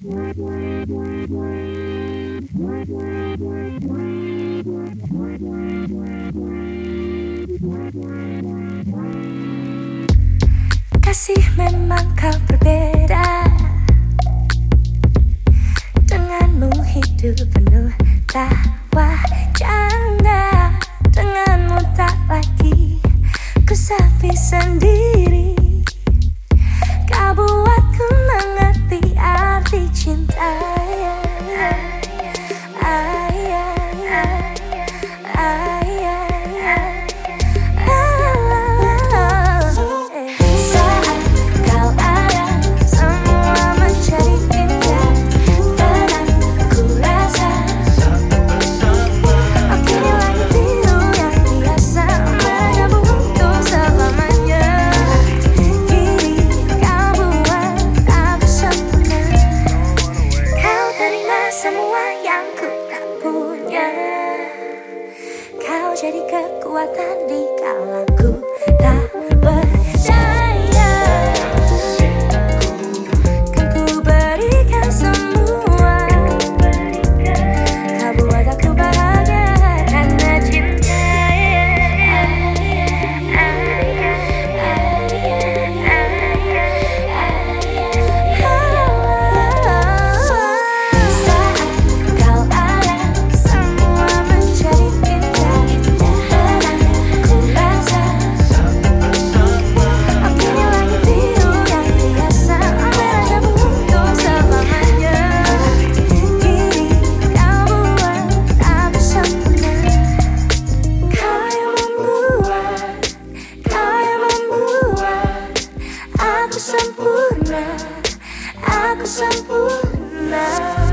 Kasih memang kau berbeda, denganmu hidup penuh tawa canda. Denganmu tak lagi ku sepi sendiri. Kau buatku mengerti arti cinta. Kau jadi kekuatan di kala ku tak berdaya. Kan ku berikan semua. Kau buat aku bahagia karena cinta. Aku sempurna, aku sempurna.